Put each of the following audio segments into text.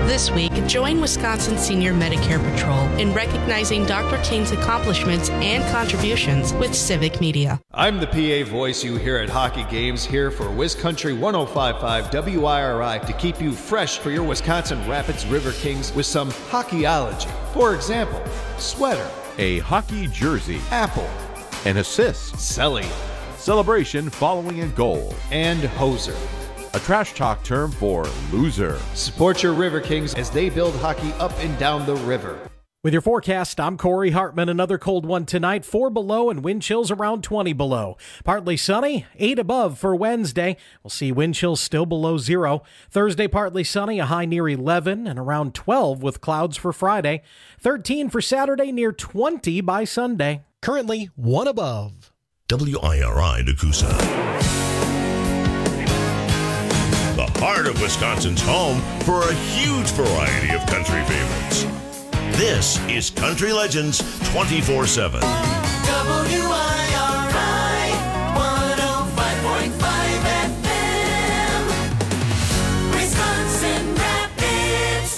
This week, join Wisconsin Senior Medicare Patrol in recognizing Dr. King's accomplishments and contributions with Civic Media. I'm the PA voice you hear at hockey games, here for WisCountry 105.5 WIRI to keep you fresh for your Wisconsin Rapids River Kings with some hockeyology. For example, sweater, a hockey jersey, apple, an assist, celly, celebration following a goal, and hoser, a trash talk term for loser. Support your River Kings as they build hockey up and down the river. With your forecast, I'm Corey Hartman. Another cold one tonight, 4 below and wind chills around 20 below. Partly sunny, 8 above for Wednesday. We'll see wind chills still below 0. Thursday, partly sunny, a high near 11 and around 12 with clouds for Friday. 13 for Saturday, near 20 by Sunday. Currently 1 above. WIRI Nakusa. The heart of Wisconsin's home for a huge variety of country favorites. This is Country Legends 24/7. WIRI 105.5 FM, Wisconsin Rapids.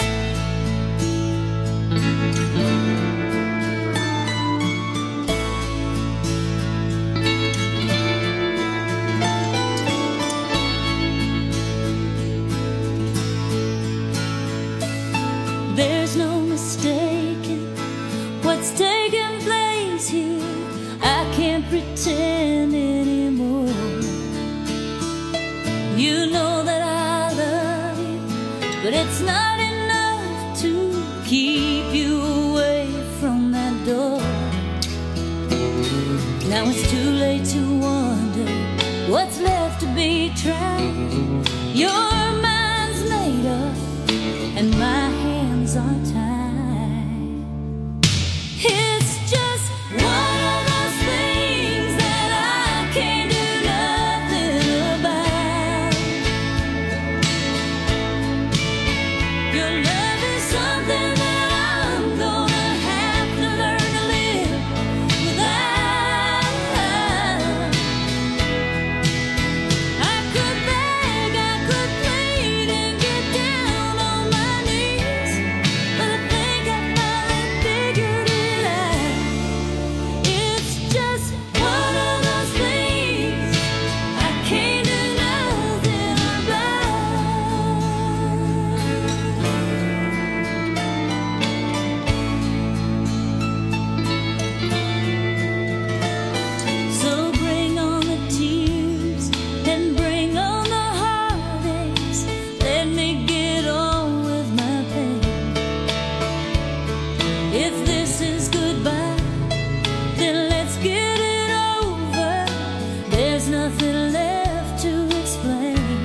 There's no mistaking what's taking place here. I can't pretend anymore. You know that I love you, but it's not enough to keep you away from that door. Now it's too late to wonder what's left to be tried. Your mind's made up and my hands are tied. It's just one of those things that I can't do nothing about. Your love is something that I'm gonna have to learn to live without. I could beg, I could plead and get down on my knees, but I think I finally figured it out. It's just one of those things I can't do nothing about. So bring on the tears and bring on the heartaches. Let me get on with my pain. If this is goodbye, then let's get it over. There's nothing left to explain.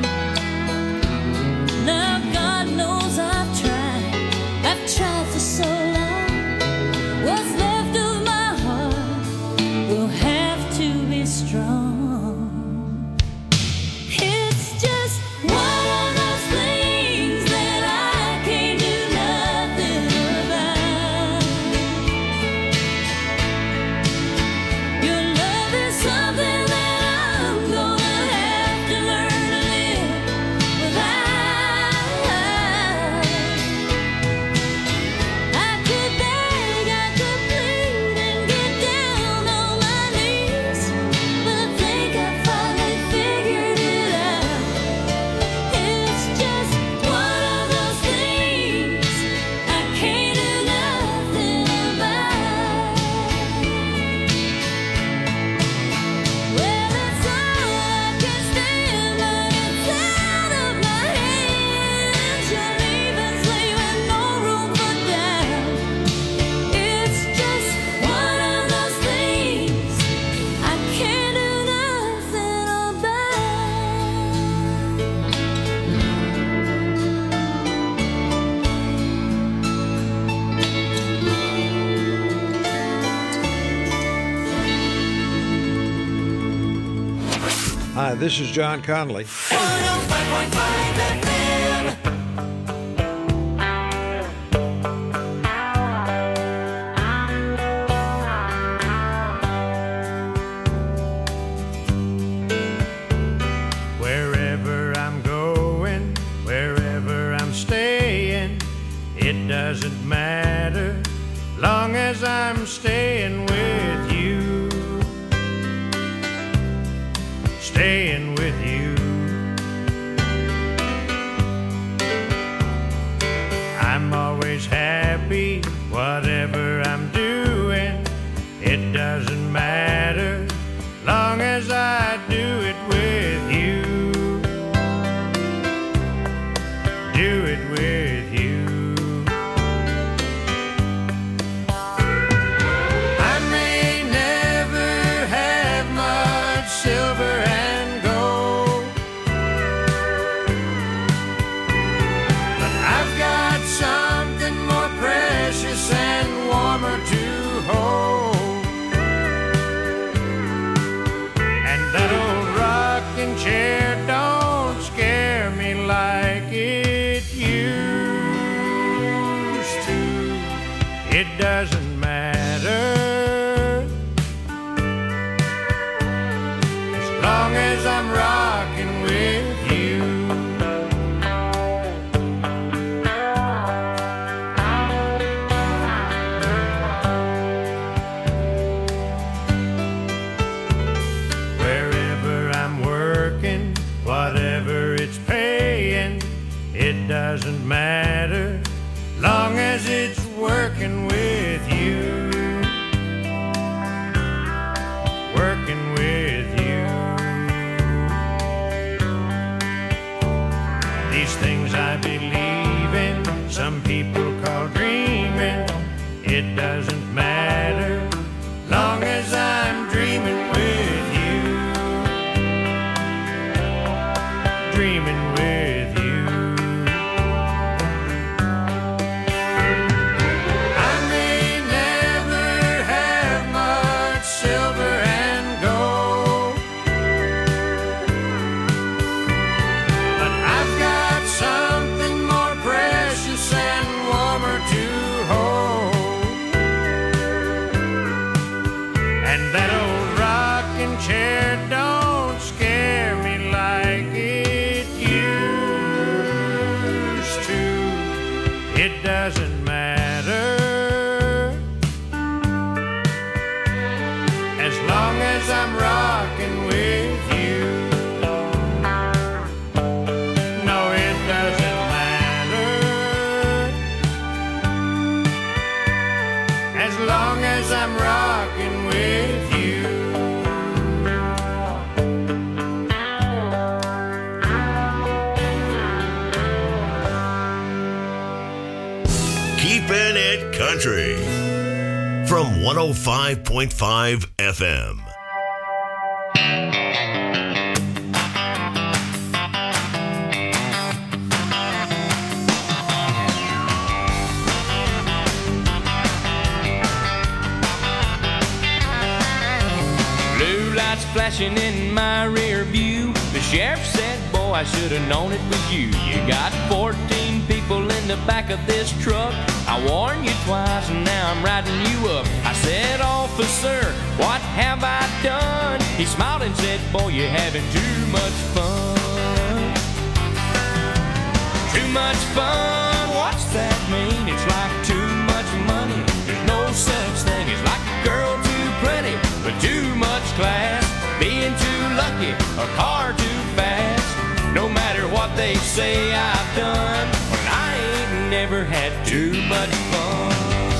Now God knows I've tried for so long. What's left of my heart will have to be strong. It's just one of those things that I can't do nothing about. Your love is something that I'm gonna have to learn to live without. I could beg, I could plead and get down on my knees, but I think I finally figured it out. It's just one of those things I can't do nothing about. Well, it's all I can stand, but it's out of my hands. You're leaving, leaving no room for doubt. It's just one of those things I can't do nothing about. Hi, this is John Connolly. 105.5 FM. Wherever I'm going, wherever I'm staying, It doesn't matter, long as I'm staying with you. Staying with you. I'm always happy, whatever I'm doing. It doesn't matter, long as I do it with you. Do it with you. I may never have much silver and gold, but I've got something more precious and warmer to hold. And that old rocking chair don't scare me like it used to. It doesn't matter, as long as I'm rocking with you. Wherever I'm working, whatever it's paying, it doesn't matter, long as it's working with you. Working with you. These things I believe in, some people call dreaming. It doesn't matter, long as I'm dreaming with you. Dreaming with you. I may never have much silver and gold, but I've got something more precious and warmer to hold. And that old rocking chair don't scare me like it used to. It doesn't matter, as long as I'm rocking with you. No, it doesn't matter, as long as I'm rocking with you. Keeping it country from 105.5 FM. Blue lights flashing in my rear view. The sheriff said, boy, I should have known it was you. You got 14 people in the back of this truck. I warned you twice and now I'm riding you up. I said, officer, what have I done? He smiled and said, boy, you're having too much fun. Too much fun, what's that mean? It's like too much money. There's no such thing. It's like a girl too pretty with too much class, being too lucky, a car too fast. No matter what they say I've done, well, I ain't never had too much fun.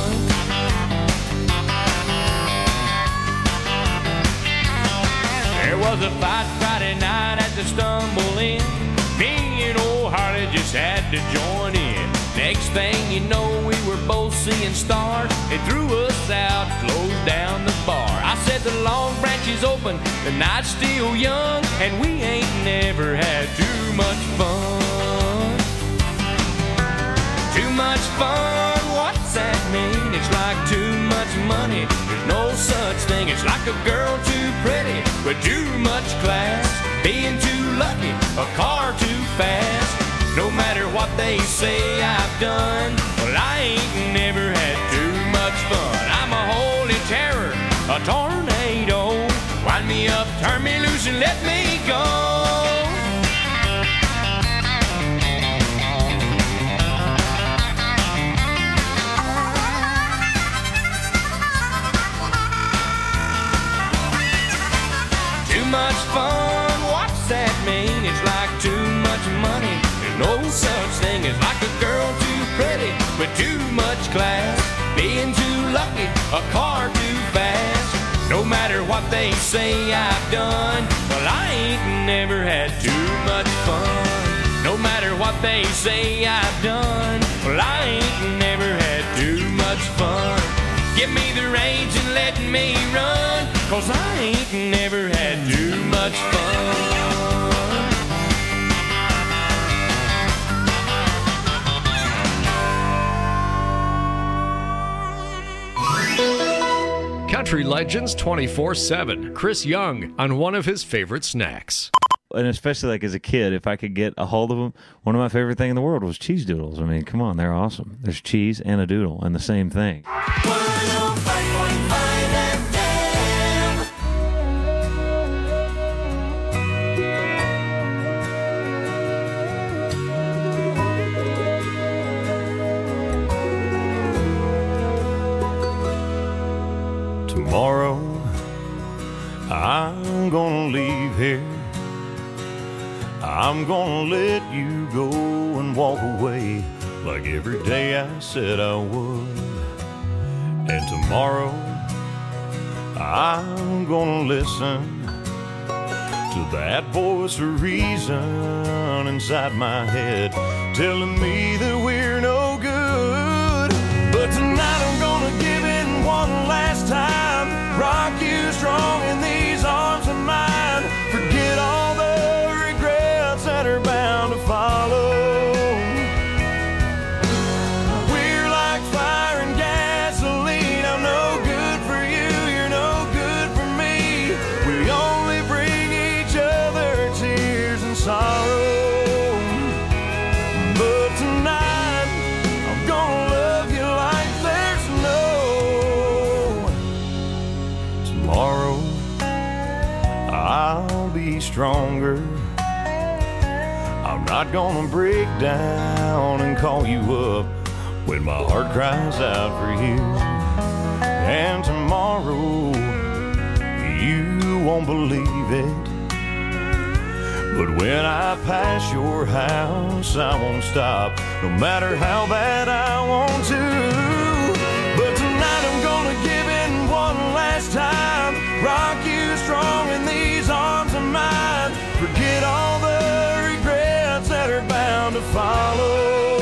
There was a fight Friday night at the Stumble Inn. Me and old Harley just had to join in. Next thing you know, we were both seeing stars. They threw us out, closed down the bar. I said the Long Branch is open, the night's still young, and we ain't never had too much fun. Too much fun, what's that mean? It's like too much money. There's no such thing. It's like a girl too pretty with too much class, being too lucky, a car too fast. No matter what they say I've done, well, I ain't never had too much fun. I'm a holy terror, a tornado. Wind me up, turn me loose, and let me go. girl too pretty with too much class, being too lucky, a car too fast. No matter what they say I've done, well, I ain't never had too much fun. No matter what they say I've done, well, I ain't never had too much fun. Give me the reins and let me run, 'cause I ain't never had too much fun. Country Legends 24/7. Chris Young on one of his favorite snacks. And especially like as a kid, if I could get a hold of them, one of my favorite things in the world was cheese doodles. I mean, come on, they're awesome. There's cheese and a doodle and the same thing. 105.5 FM. Tomorrow, I'm gonna leave here. I'm gonna let you go and walk away like every day I said I would. And tomorrow, I'm gonna listen to that voice of reason inside my head telling me that we're no good. But tonight I'm gonna give in one last time, rock you strong in these arms of mine. Forget all the regrets that are bound to follow. We're like fire and gasoline. I'm no good for you, you're no good for me. We only bring each other tears and sorrow. But tonight I'm gonna love you like there's no tomorrow. I'll be stronger. I'm not gonna break down and call you up when my heart cries out for you. And tomorrow, you won't believe it, but when I pass your house, I won't stop, no matter how bad I want to. But tonight I'm gonna give in one last time, rock you strong in these arms of mine. Forget all the regrets that are bound to follow.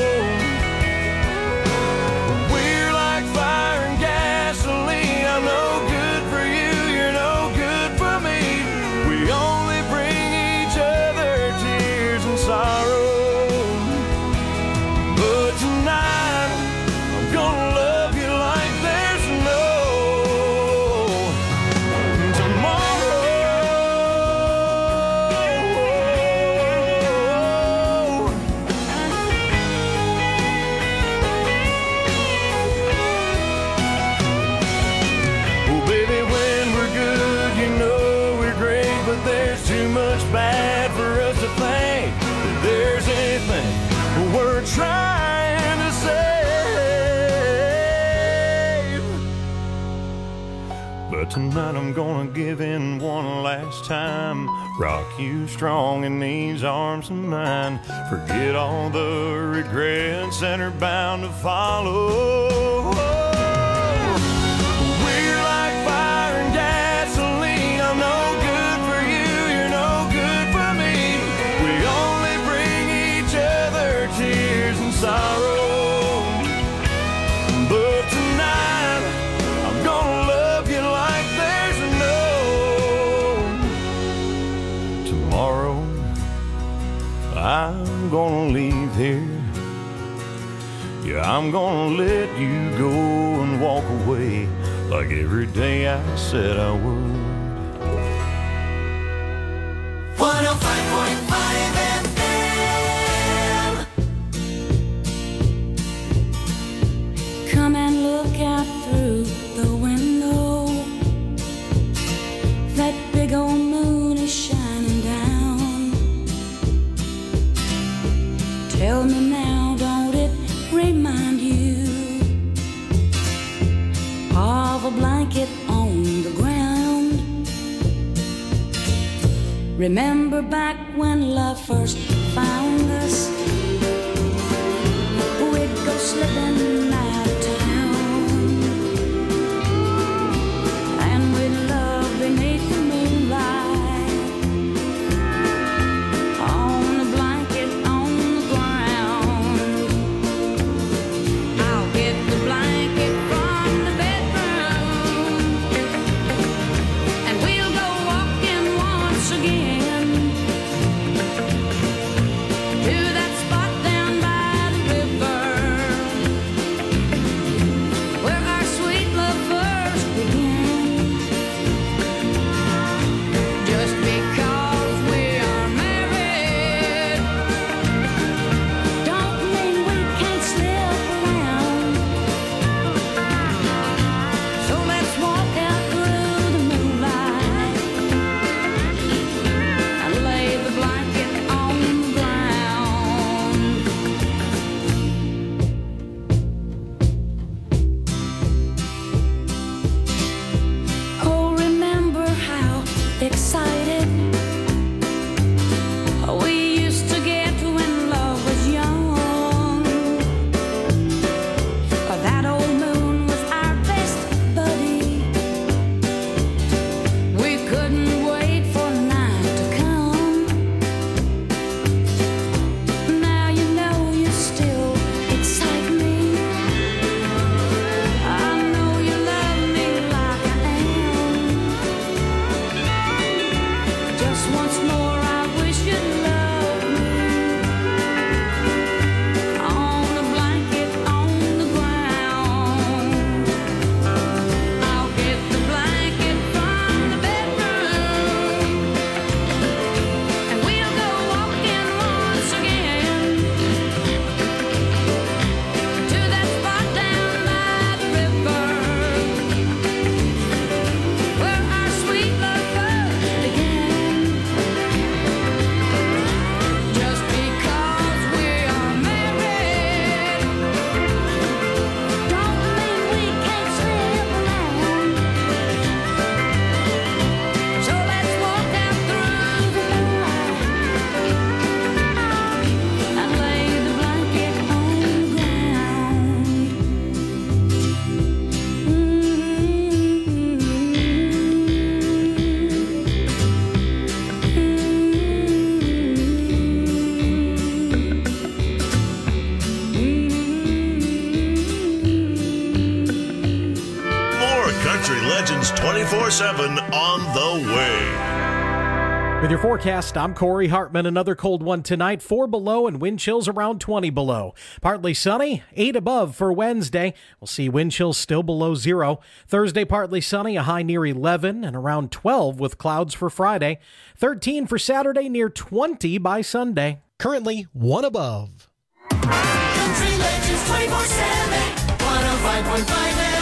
We're like fire and gasoline. I'm no good for you, you're no good for me. We only bring each other tears and sorrow. But tonight I'm gonna love you like there's no tomorrow. Oh baby, when we're good, you know we're great, but there's too much bad for us to think that there's anything we're trying to save. But tonight I'm gonna give in one last time, rock you strong in these arms of mine. Forget all the regrets that are bound to follow. We're like fire and gasoline. I'm no good for you, you're no good for me. We only bring each other tears and sorrow. But tonight I'm gonna love you like there's no tomorrow. I'm gonna leave here. Yeah, I'm gonna let you go and walk away like every day I said I would. 105.5 FM. Come and look out through the window. That big old moon is shining down. Tell me now, don't it remind you of a blanket on the ground? Remember back when love first found us? living out of town, and we love beneath the moonlight, on a blanket on the ground. I'll get the blanket from the bedroom, and we'll go walking once again to that spot down by the river where our sweet love first began. Just because we are married don't mean we can't slip around. So let's walk out through the moonlight and lay the blanket on the ground. Oh, remember how excited we used to get when love was young. That old moon was our best buddy. We couldn't wait for night to come. Now you know you still excite me. I know you love me like I am. Just once more, I wish you'd love me. On a blanket on the ground, I'll get the blanket from the bedroom, and we'll go walking once again to that spot down by the river where our sweet love first began. Just because we are married don't mean we can't slip around. So let's walk out through the moonlight and lay the blanket on the More Country Legends 24/7 on the way. With your forecast, I'm Corey Hartman. Another cold one tonight, 4 below and wind chills around 20 below. Partly sunny, 8 above for Wednesday. We'll see wind chills still below 0. Thursday, partly sunny, a high near 11 and around 12 with clouds for Friday. 13 for Saturday, near 20 by Sunday. Currently 1 above. Country Legends 24/7, 105.5 FM.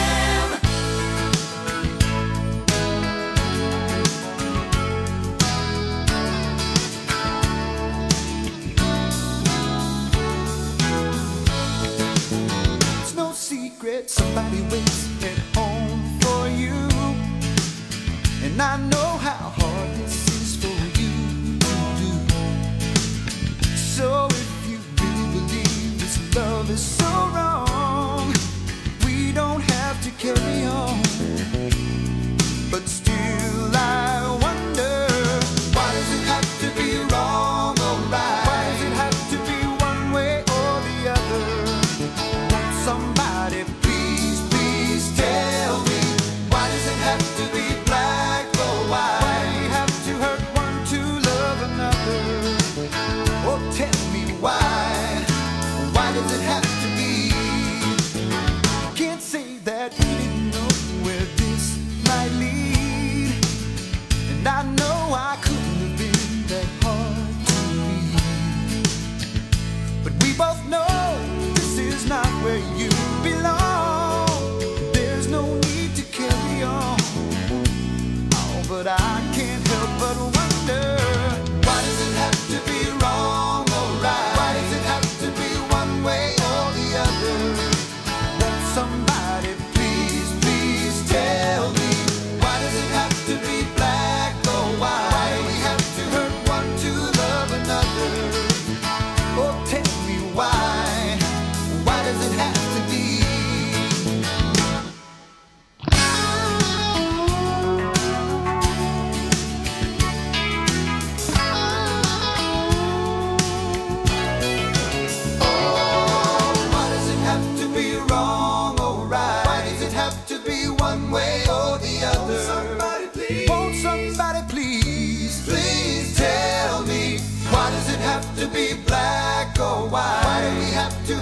It's no secret somebody waits at home for you, and I know how hard this is for you to do. So if you really believe this love is so wrong, we don't have to carry on. But still I wonder, why does it have to be wrong or right? Why does it have to be one way or the other? Won't somebody please, please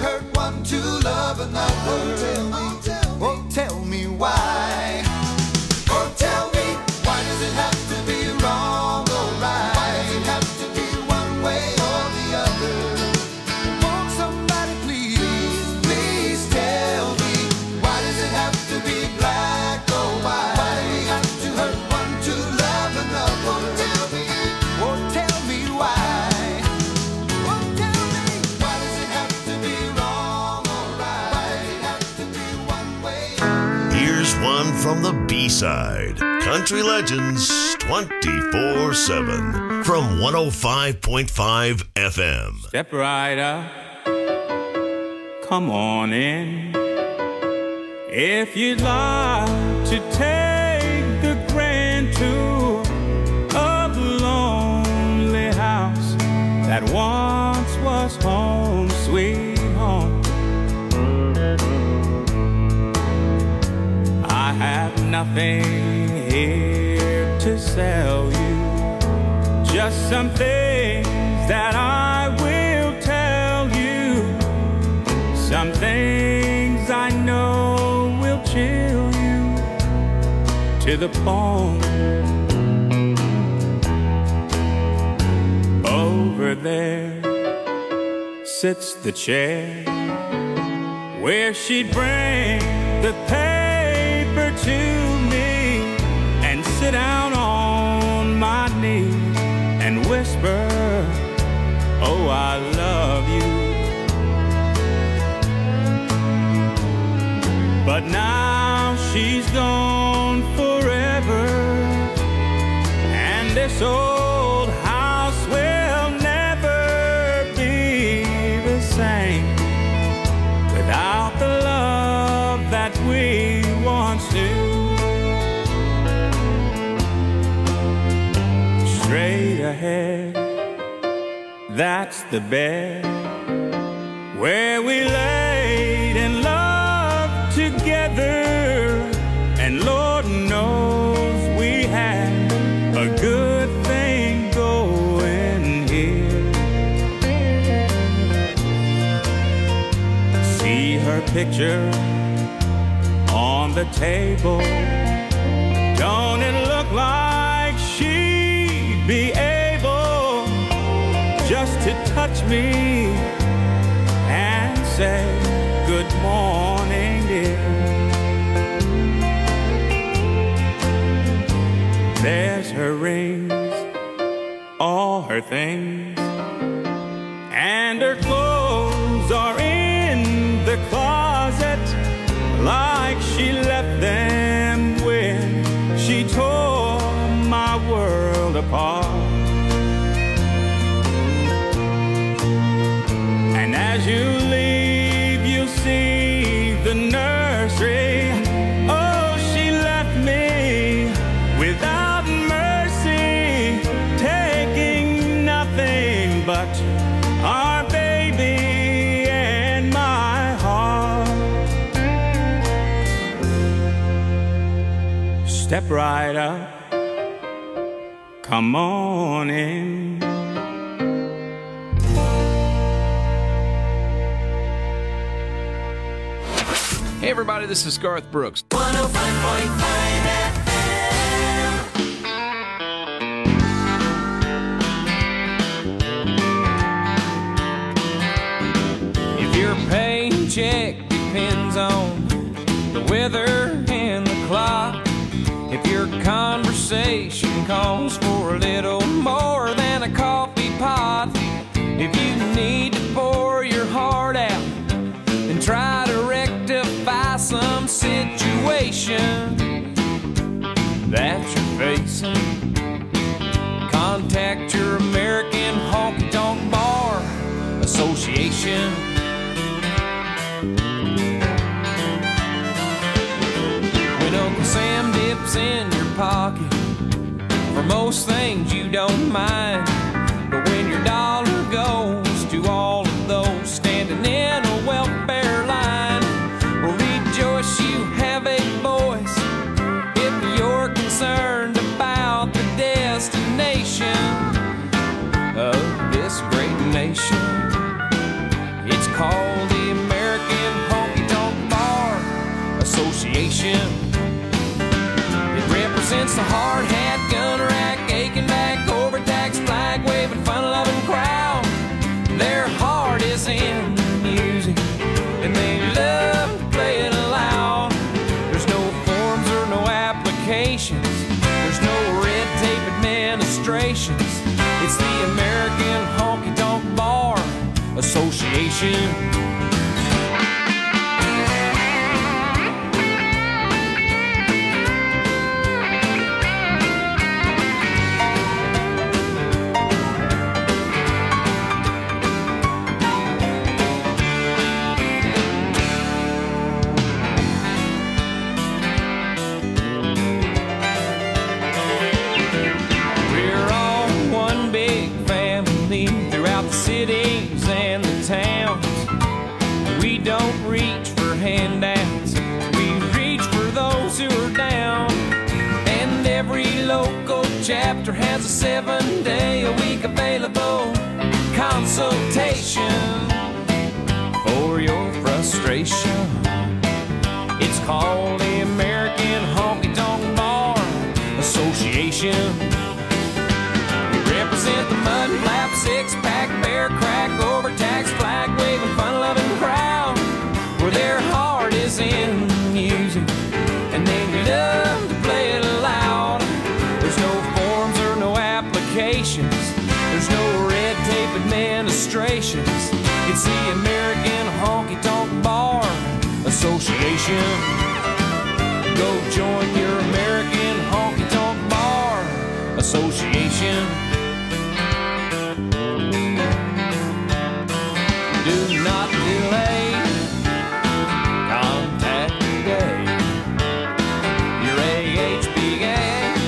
hurt one to love another. Oh, tell me why. Oh, tell me, why does it have to be wrong or right? Why does it have to be one way or the other? Won't somebody please tell me, why does it have to be black or white? Why do we have to hurt one to love another? Oh, tell me why. Oh, tell me, why does it have to be wrong or right? Why does it have to be one way? Here's one from the B-side. Country Legends 24/7 from 105.5 FM. Step right up, come on in. If you'd like to take the grand tour of the lonely house that once was home, sweet home. I have nothing here to sell you, just some things that I will tell you, some things I know will chill you to the bone. Over there sits the chair where she'd bring the paper to me and sit down on my knee and whisper, oh, I love you. But now she's gone forever, and this old house will never be the same without the love that we once knew. Straight ahead, that's the bed where we laid in love together, and Lord knows we had a good thing going here. See her picture on the table, don't it look like she'd be able just to touch me and say good morning, dear. There's her rings, all her things, and her clothes are in the closet like she left them when she tore my world apart. And as you leave, you'll see the nursery. Oh, she left me without mercy, taking nothing but our baby and my heart. Step right up, come on in. Hey everybody, this is Garth Brooks. 105.5 If your paycheck depends on the weather and the clock, if your conversation calls for a little more than a coffee pot, if you need to pour your heart out and try to rectify some situation that you're facing, contact your American Honky Tonk Bar Association. When Uncle Sam dips in your pocket, for most things you don't mind, but when your dollar goes to all of those standing in a welfare line, well, rejoice you have a voice if you're concerned about the destination of this great nation. It's called the Association. Chapter has a 7-day-a-week available consultation for your frustration. It's called the American Honky Tonk Bar Association. We represent the mud flap, six-pack, bear crack, overtax, flag-waving, fun-loving crowd where their heart is in music and they love to play it loud. There's no forms or no applications. There's no red tape administrations. It's the American Honky Tonk Bar Association. Go join your American Honky Tonk Bar Association. Do not delay. Contact today. Your AHBA.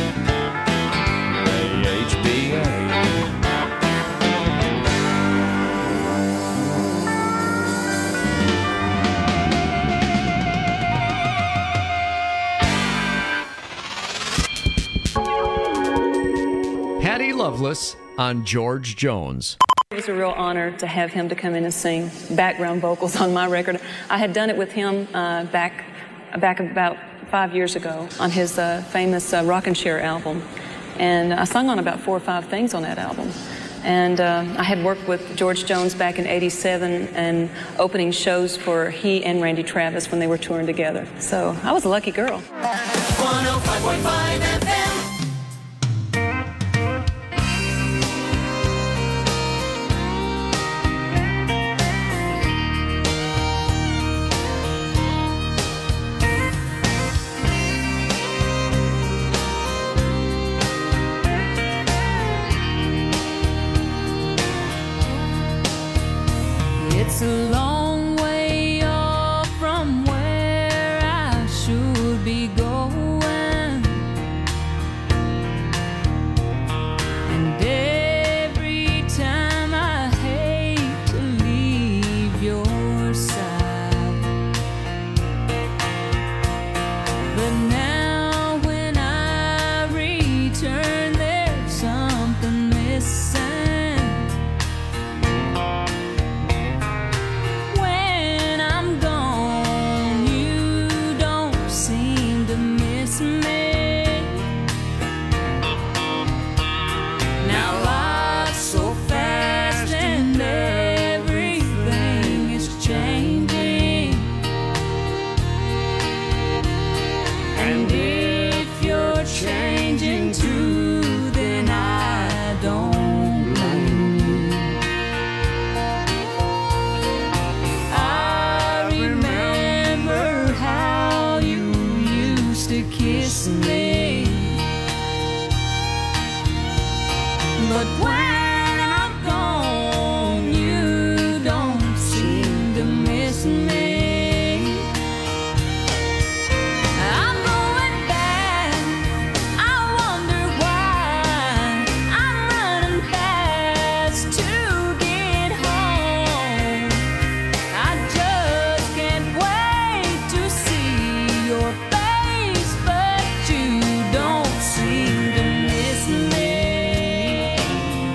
Patty Loveless on George Jones. It was a real honor to have him to come in and sing background vocals on my record. I had done it with him back about 5 years ago on his famous Rock and Share album. And I sung on about 4 or 5 things on that album. And I had worked with George Jones back in '87 and opening shows for he and Randy Travis when they were touring together. So I was a lucky girl. 105.5 FM. It's a long way off from where I should be going, and every time I hate to leave your side, but now when I return there's something missing. But when I'm gone, you don't seem to miss me. I'm going back, I wonder why. I'm running fast to get home. I just can't wait to see your face, but you don't seem to miss me.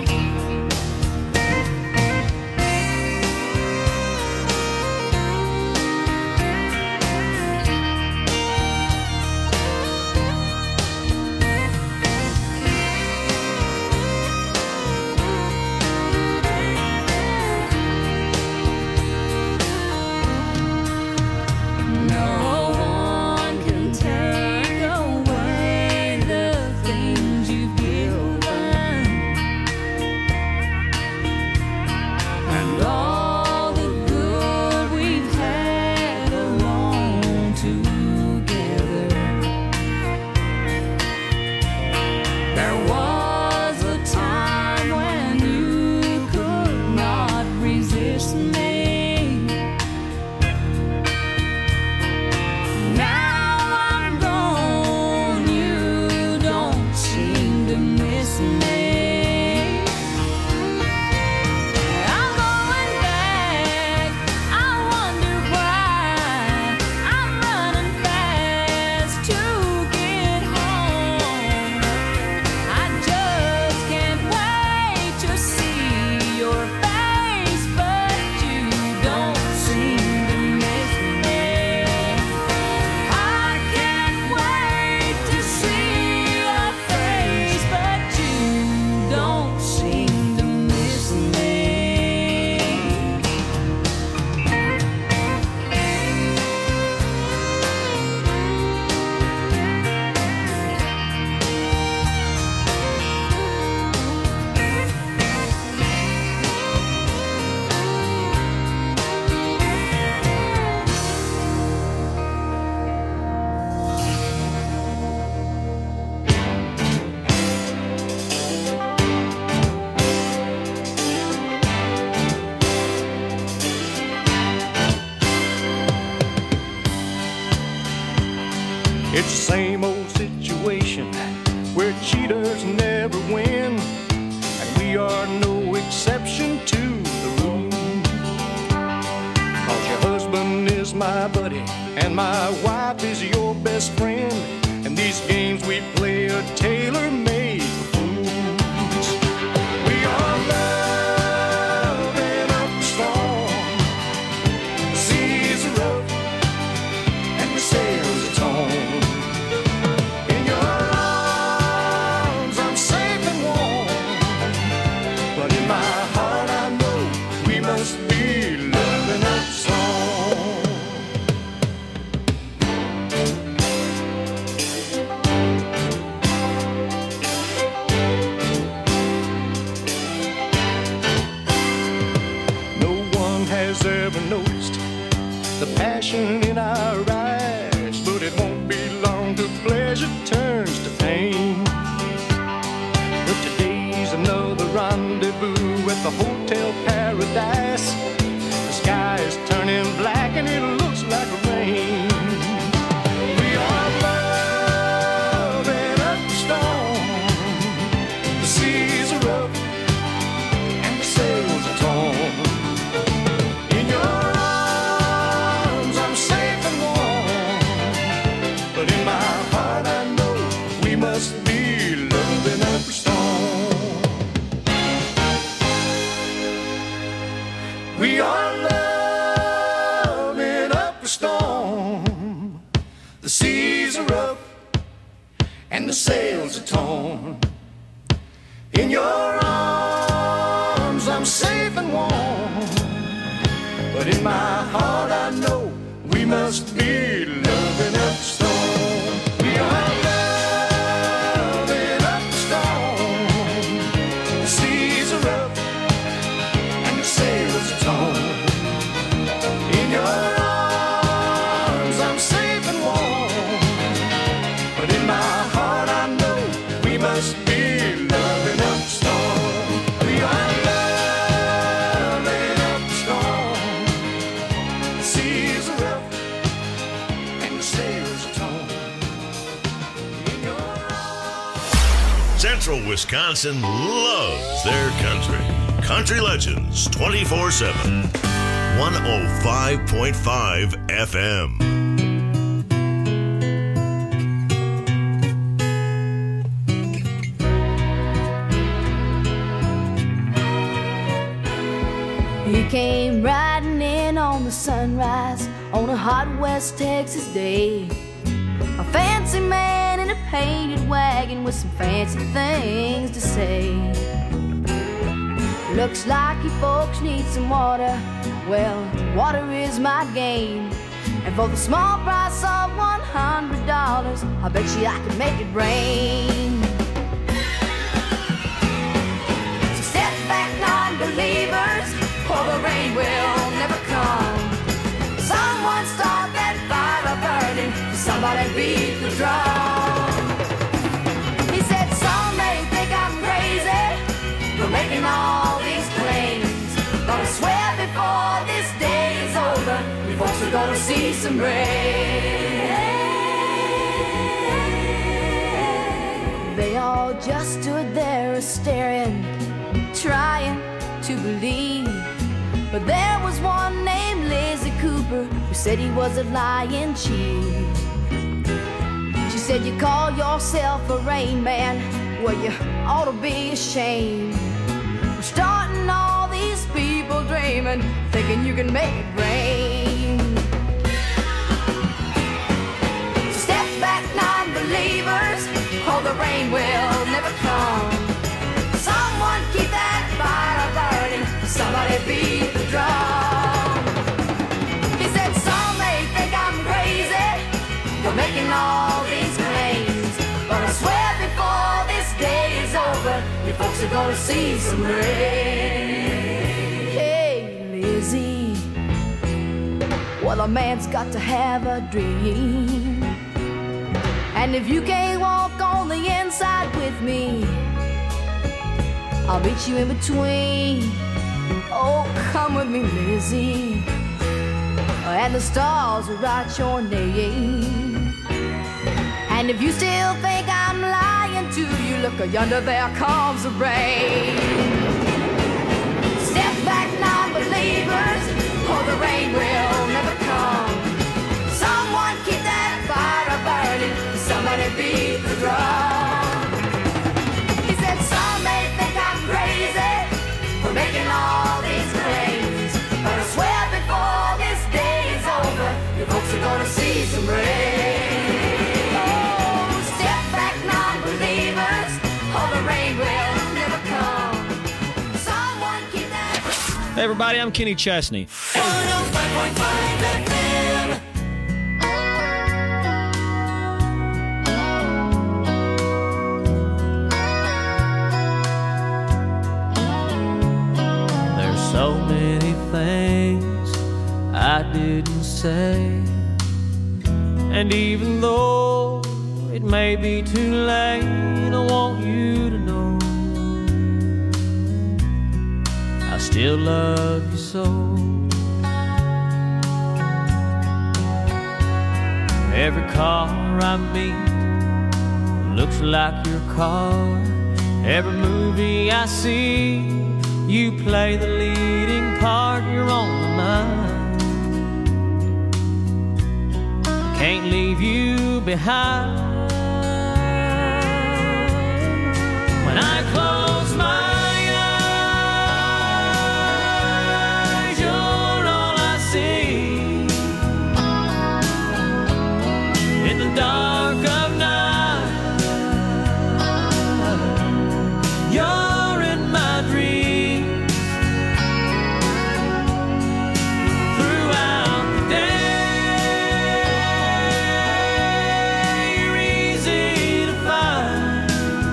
It's the same old situation where cheaters never win, and we are no exception to the rule. 'Cause your husband is my buddy and my wife is your best friend, and these games we play are tailor-made for fools. We are loving up the storm. The seas are rough and the sails are torn. In your arms I'm safe and warm, but in my heart I know we must be loving up the storm. Has ever noticed the passion in our eyes, but it won't be long till pleasure turns to pain. But today's another rendezvous at the Hotel Paradise. The sky is turning black and it looks like rain. We are loving up the storm. The seas are rough and the sails are torn. We are loving up the storm. The seas are rough and the sails are torn. In your arms I'm safe and warm, but in my heart I know we must be loving up the storm. We are loving up the storm. The seas are rough and the sails are torn. In your arms I'm safe and warm, but in my heart I know we must be loving up the storm. We are loving up the storm. The seas are rough and the sails are torn. In your arms. Central Wisconsin loves their country. Country Legends 24/7. 105.5 FM. He came riding in on the sunrise on a hot West Texas day. A fancy man in a painted wagon with some fancy things to say. Looks like you folks need some water. Well, water is my game. And for the small price of $100, I bet you I could make it rain. So step back, non-believers, or the rain will never come. Someone start that fire burning, somebody beat the drum. He said some may think I'm crazy for making all these claims, but I swear before this day is over, you folks are gonna see some rain. They all just stood there staring, trying to believe, but there was one named Lizzie Cooper who said he was a lying chief. She said, you call yourself a rain man, well you ought to be ashamed. We're starting all these people dreaming, thinking you can make it rain. So step back, non-believers, or the rain will never come. Someone keep that fire burning, somebody beat the drum. He said some may think I'm crazy for making all these claims, but I swear before this day is over, you folks are gonna see some rain. Hey, Lizzie, well, a man's got to have a dream, and if you can't walk on the inside with me, I'll meet you in between. Oh, come with me, Lizzie, and the stars will write your name. And if you still think I'm lying to you, look yonder, there comes the rain. Step back, non-believers, or the rain will never come. Someone keep that fire burning, somebody beat the drum. He said some may think I'm crazy for making all these claims, but I swear before this day is over, you folks are gonna see some rain. Oh, step back, non-believers, or the rain will never come. Someone keep that. Hey everybody, I'm Kenny Chesney. 105.5 FM. There's so many things I didn't say, and even though it may be too late, I want you to know I still love you so. Every car I meet looks like your car. Every movie I see, you play the leading part. You're on my mind. Can't leave you behind. When I close my eyes, you're all I see. In the dark of night, you're in my dreams. Throughout the day, you're easy to find.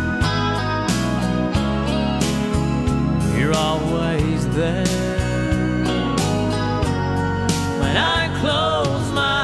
You're always there. When I close my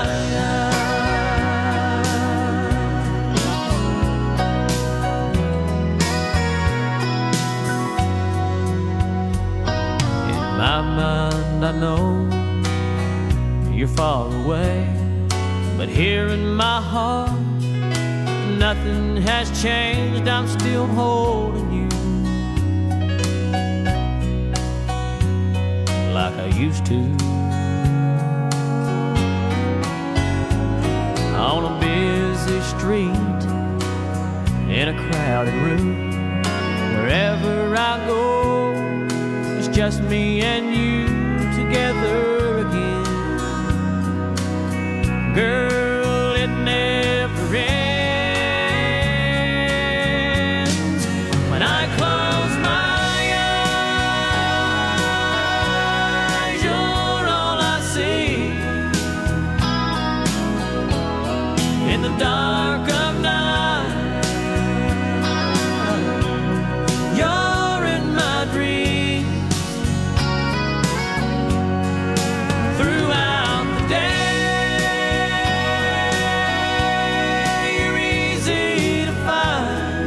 my mind, I know you're far away, but here in my heart, nothing has changed. I'm still holding you like I used to. On a busy street, in a crowded room, wherever I go, just me and you together again. Girl, it never ends. When I close my eyes, you're all I see. In the dark of night, you're in my dreams. Throughout the day, you're easy to find.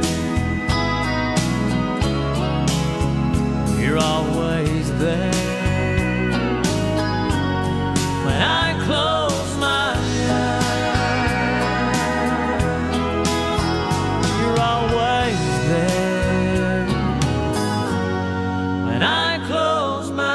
You're always there. When I close my eyes, you're always there. When I close my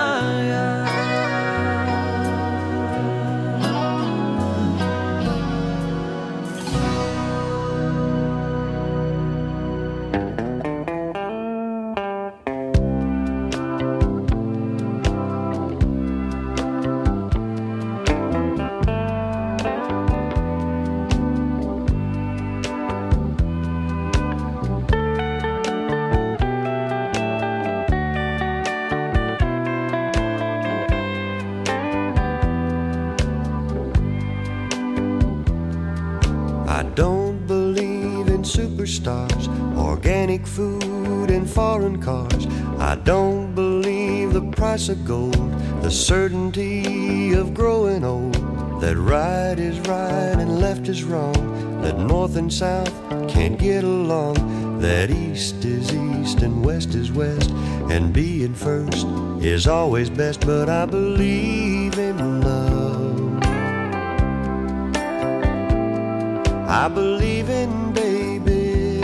I don't believe in superstars, organic food and foreign cars. I don't believe the price of gold, the certainty of growing old, that right is right and left is wrong, that north and south can't get along, that east is east and west is west, and being first is always best. But I believe in love. I believe in babies.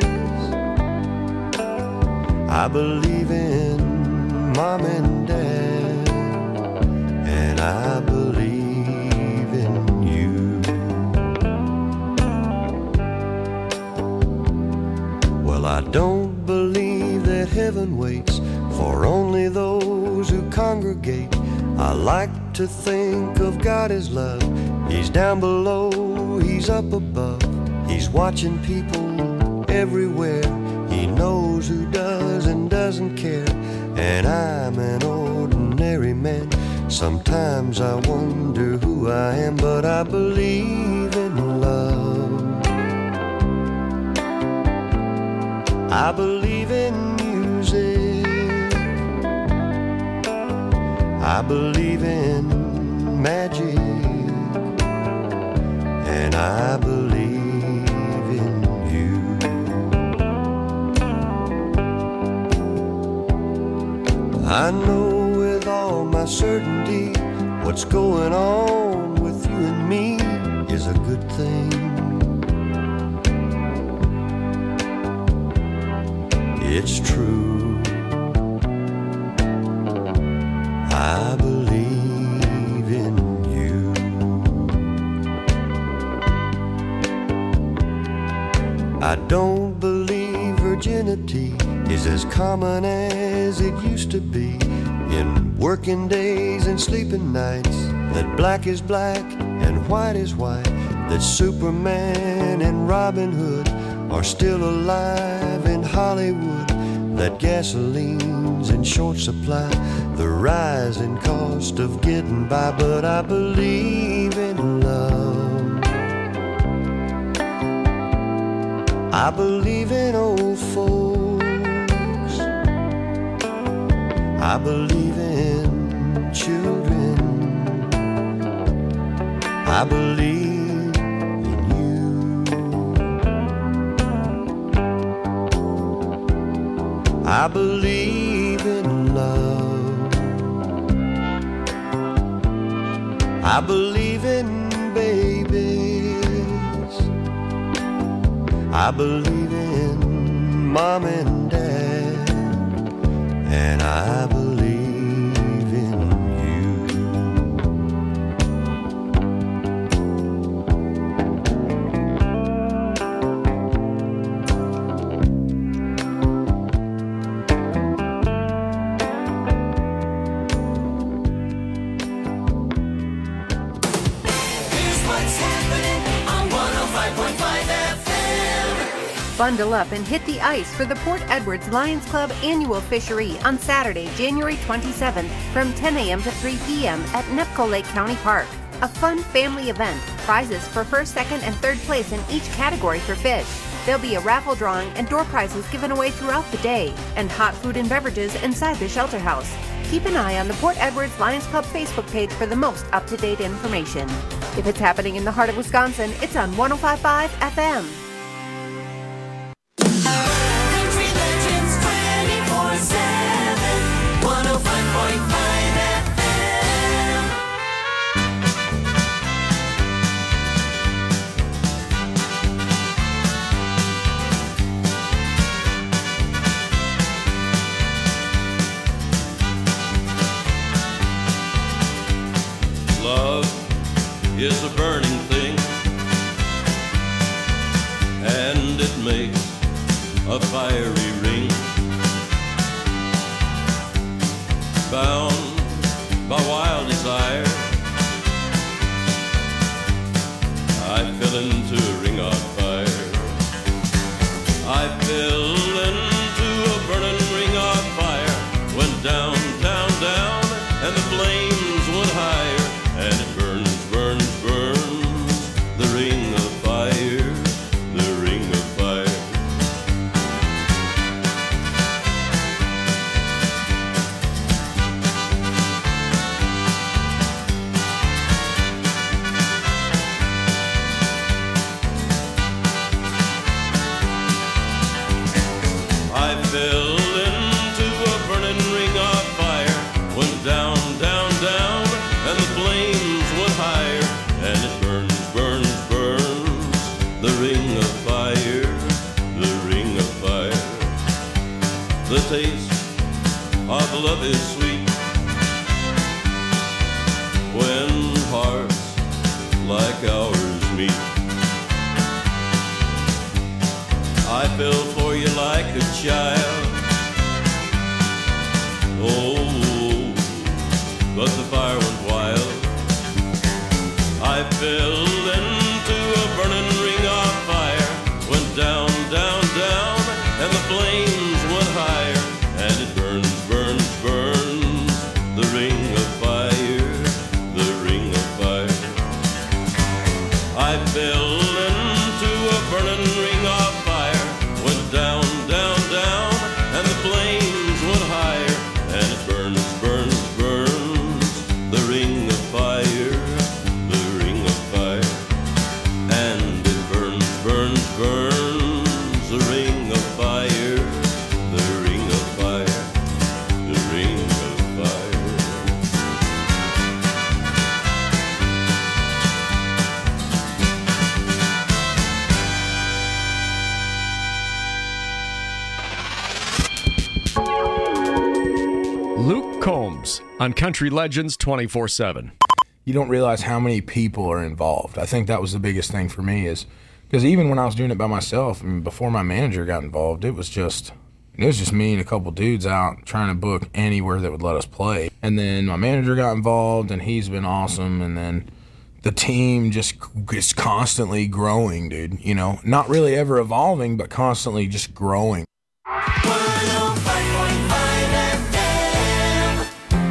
I believe in mom and dad. And I believe in you. Well, I don't believe that heaven waits for only those who congregate. I like to think of God as love. He's down below, He's up above. He's watching people everywhere. He knows who does and doesn't care. And I'm an ordinary man. Sometimes I wonder who I am, but I believe in love. I believe in music. I believe in magic. And I believe in you. I know with all my certainty what's going on with you and me is a good thing. It's true. I believe in you. I don't believe virginity is as common as it used to be. In working days and sleeping nights, that black is black and white is white, that Superman and Robin Hood are still alive in Hollywood, that gasoline's in short supply, the rising cost of getting by, but I believe in love. I believe in old folks. I believe in children. I believe in you. I believe in love. I believe in babies. I believe in mom and dad. And I believe in you. Here's what's happening on 105.5 FM. Bundle up and hit the ice for the Port Edwards Lions Club Annual Fishery on Saturday, January 27th from 10 a.m. to 3 p.m. at Nepco Lake County Park. A fun family event. Prizes for first, second, and third place in each category for fish. There'll be a raffle drawing and door prizes given away throughout the day, and hot food and beverages inside the shelter house. Keep an eye on the Port Edwards Lions Club Facebook page for the most up-to-date information. If it's happening in the heart of Wisconsin, it's on 105.5 FM. Country Legends 24/7, 105.5 FM. Love is a burning thing, and it makes a fiery ring. Bound by wild desire, I fell into a ring of fire. I fell into a burning ring of fire. Went down, down, down, and the flames went higher. And it burns, burns, burns, the ring of fire, the ring of fire. me. I fell for you like a child. Oh, but the fire went wild. I fell into a burning ring of fire. Went down, down, down, and the flames went higher. And it burns, burns, burns, the ring of fire, the ring of fire. I fell into a burning ring of fire. Went down, down, down, and the flames went higher. And it burns, burns, burns, the ring of fire, the ring of fire. And it burns, burns, burns, the ring of fire, the ring of fire, the ring of fire. Luke Combs on Country Legends 24/7. You don't realize how many people are involved. I think that was the biggest thing for me, is because even when I was doing it by myself, I mean, before my manager got involved, it was just me and a couple dudes out trying to book anywhere that would let us play. And then my manager got involved, and he's been awesome. And then the team just is constantly growing, dude. You know, not really ever evolving, but constantly just growing. 105.5 FM.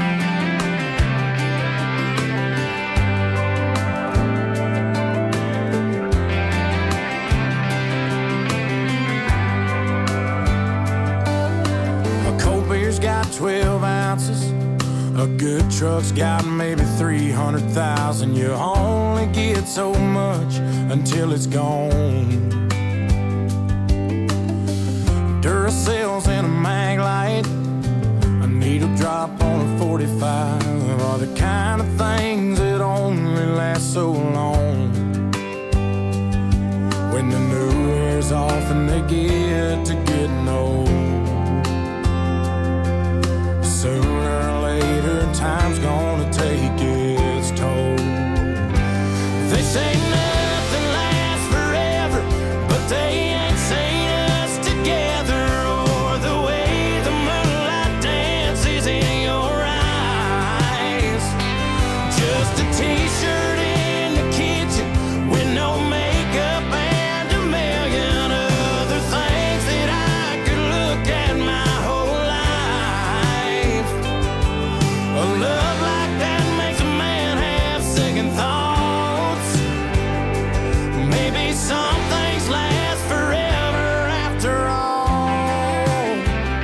A cold beer's got 12 ounces. A good truck's got maybe 300,000. You only get so much until it's gone. Duracells and a mag light, a needle drop on a 45 are the kind of things that only last so long. When the new wears off and they get to getting old, sooner or later time's gonna take its toll. They say nothing lasts forever, but they ain't seen us together, or the way the moonlight dances in your eyes. Just a t-shirt in the kitchen with no makeup and a million other things that I could look at my whole life. A love like that makes a man have second thoughts. Maybe some things last forever after all.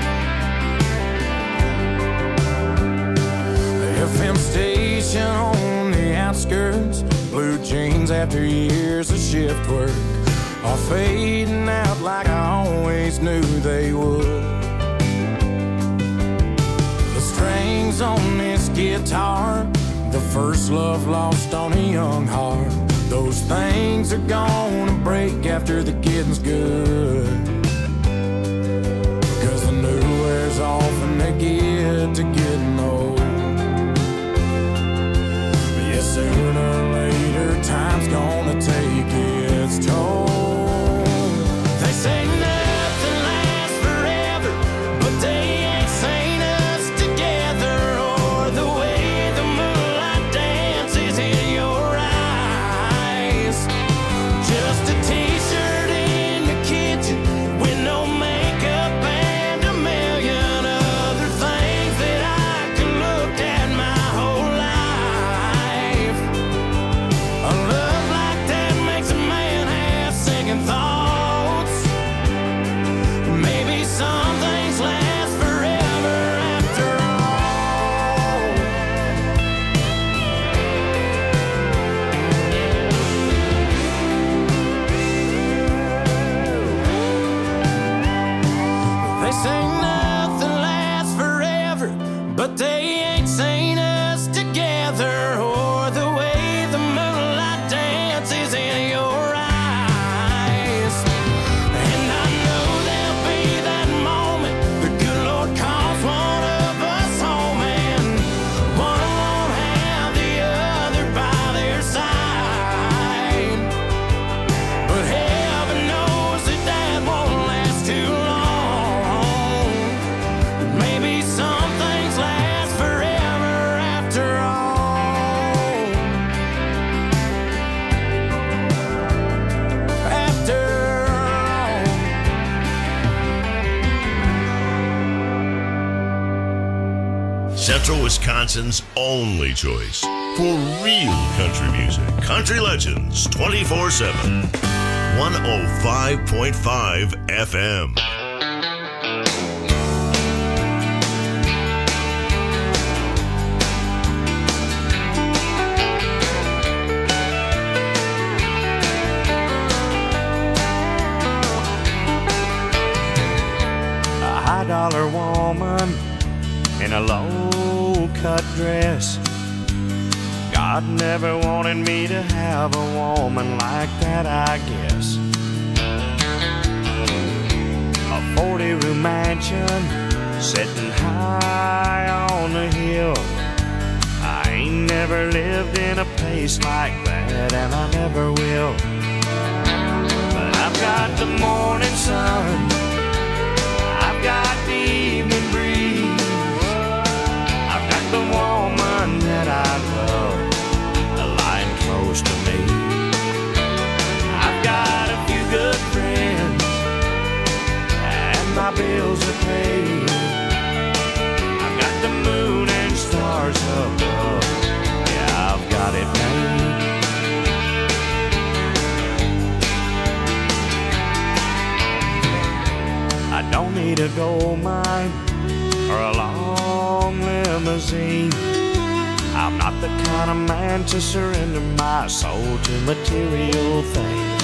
The FM station on the outskirts, blue jeans after years of shift work, are fading out like I always knew they would. The strings on this guitar, the first love lost on a young heart, those things are gonna break after the getting's good. Because the new wears off and they get to getting old. But yeah, sooner or later time's gonna take its toll. They say nothing lasts forever, but they ain't seen us together, or the way the moonlight dances in your eyes. Just a t-shirt in the kitchen Central Wisconsin's only choice for real country music. Country Legends 24/7. 105.5 FM. $1 woman in a low-cut dress. God never wanted me to have a woman like that, I guess. A 40-room mansion sitting high on the hill. I ain't never lived in a place like that, and I never will. But I've got the morning sun, I've got the evening breeze, I've got the woman that I love lying close to me. I've got a few good friends and my bills are paid. I've got the moon and stars above, yeah, I've got it made. I don't need a gold mine or a long limousine. I'm not the kind of man to surrender my soul to material things.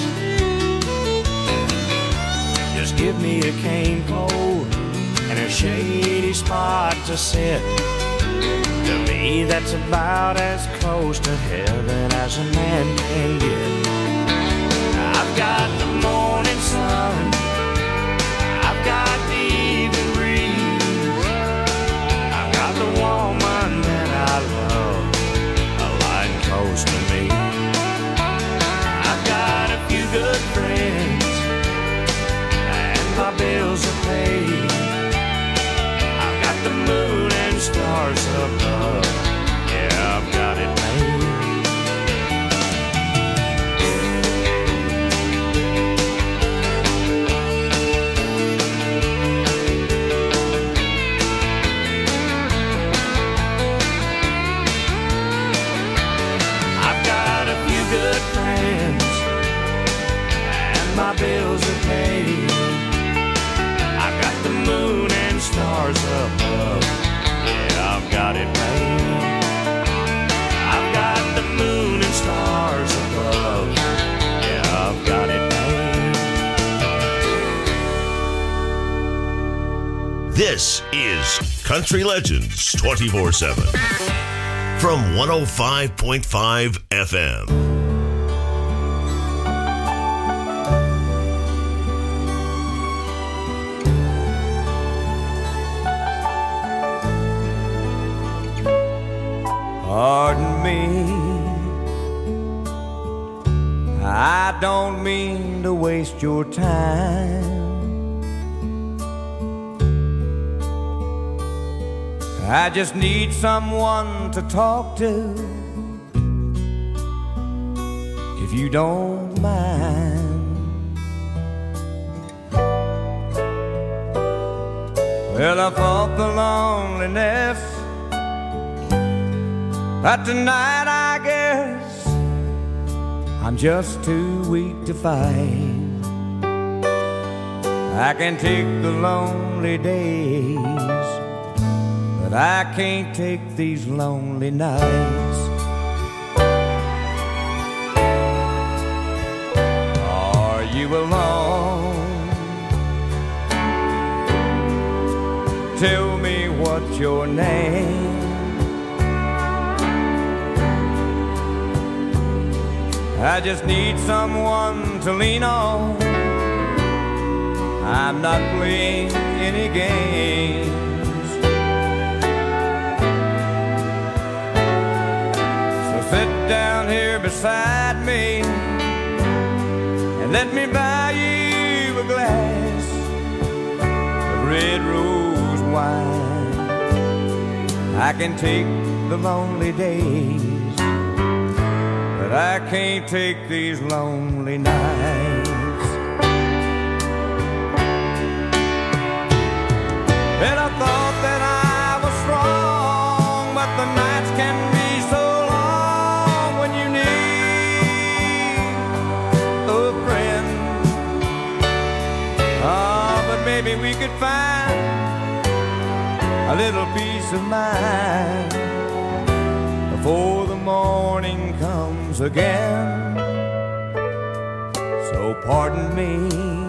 Just give me a cane pole and a shady spot to sit. To me, that's about as close to heaven as a man can get. I've got the morning sun, I've got the evening breeze, I've got the woman that I love lying close to me. I've got a few good friends and my bills are paid. I've got the moon and stars above, yeah, I've got it made. My bills are paid. I've got the moon and stars above, yeah, I've got it made. I've got the moon and stars above, yeah, I've got it made. This is Country Legends 24/7 from 105.5 FM. Pardon me, I don't mean to waste your time. I just need someone to talk to, if you don't mind. Well, I fought the loneliness, but tonight I guess I'm just too weak to fight. I can take the lonely days, but I can't take these lonely nights. Are you alone? Tell me what's your name. I just need someone to lean on. I'm not playing any games. So sit down here beside me and let me buy you a glass of red rose wine. I can take the lonely days, but I can't take these lonely nights. And I thought that I was strong, maybe we could find a little peace of mind before the morning comes again. So pardon me,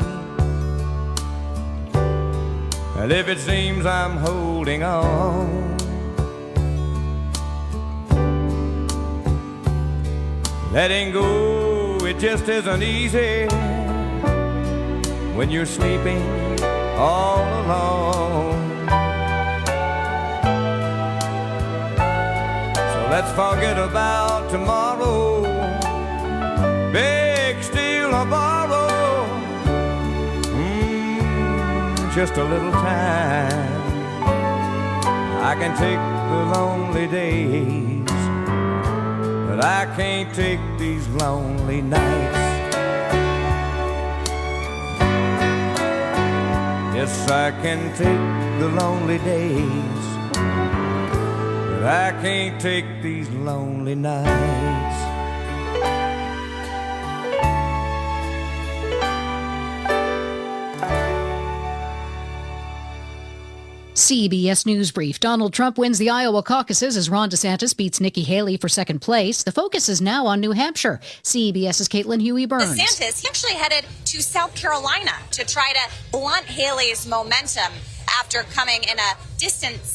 and if it seems I'm holding on, letting go, it just isn't easy when you're sleeping all alone. So let's forget about tomorrow, beg, steal, or borrow. Just a little time, I can take the lonely days, but I can't take these lonely nights. Yes, I can take the lonely days, but I can't take these lonely nights. CBS News Brief. Donald Trump wins the Iowa caucuses as Ron DeSantis beats Nikki Haley for second place. The focus is now on New Hampshire. CBS's Caitlin Huey-Burns. DeSantis, he actually headed to South Carolina to try to blunt Haley's momentum after coming in a distant